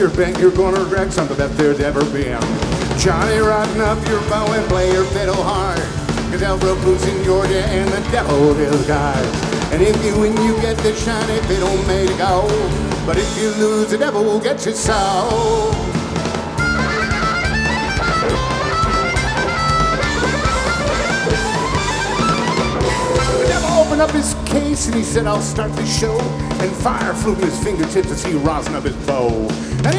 Your bank, you're gonna wreck something that there's ever been. Johnny, rotten up your bow and play your fiddle hard. Cause Elbrook Blues in Georgia and the devil is God. And if you win, you get the shiny fiddle made of gold. But if you lose, the devil will get your soul. The devil opened up his case and he said, I'll start the show. And fire flew from his fingertips as he rosin up his bow. And